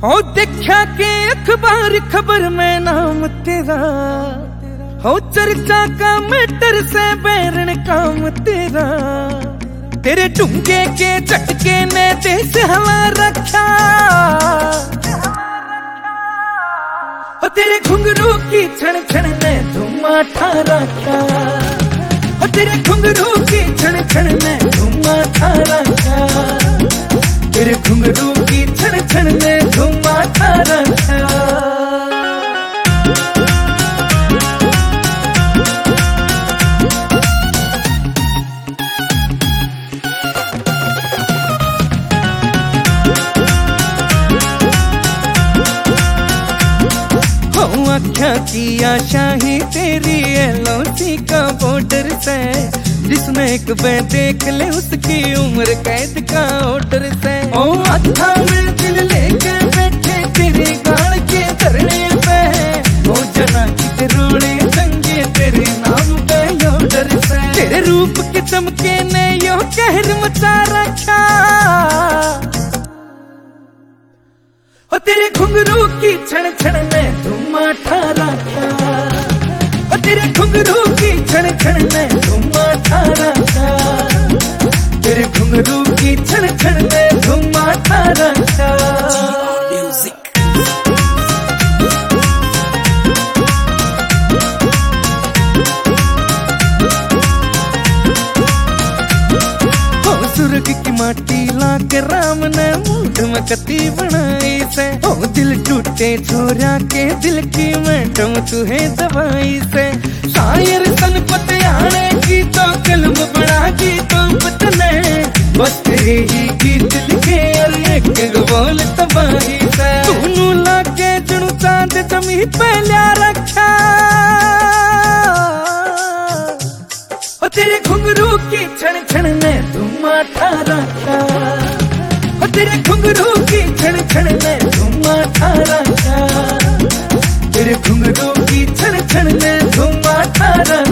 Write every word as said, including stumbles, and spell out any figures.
हो देखा के अखबार खबर में नाम तेरा, हो चर्चा का मैटर से बैरण काम तेरा। तेरे डूंगे के झटके ने देश हवा रखा, हो तेरे घुंघरू की छण छण ने धुआं ठा रखा, हो तेरे घुंघरू की छण छण ने धुआं ठा रखा, तेरे घुंघरू की छण छण ने धुआं ठा रखा। आख्या की आशा ही तेरी एलओसी का बॉर्डर से, जिसमें एक बे देख ले उसकी उम्र कैद का ऑर्डर से। ओ आधा में दिल लेके बैठे तेरे गाल के धरने पे, ओ जना की रोड़े संगे तेरे नाम पे ऑर्डर से। तेरे रूप के चमके ने यो कहर मचा रखा, ओ तेरे घुंघरू की छण छण ने धुआं ठा रखा, ओ तेरे घुंघरू की छण छण ने धुआं ठा रखा, तेरे घुंघरू की छण छण ने धुआं ठा रखा। सुर्ग की माटी लाके राम ने मूठ में कती बनाई से, ओ दिल टूटे छोरा के दिल की मैडम तुहे दवाई से। शायर सन पतियाने की तो कलम बना की तो पतने, बस तेरे ही गीत लिखे और एक बोल तबाही से। तूनू लाके जुनू चांद जमी पे ल्या रखा, ओ तेरे घुंघरू की छण छण ने धुआं ठा रखा, ओ तेरे घुंघरू की छण छण ने धुआं ठा रखा, तेरे घुंघरू की छण छण ने धुआं ठा रखा।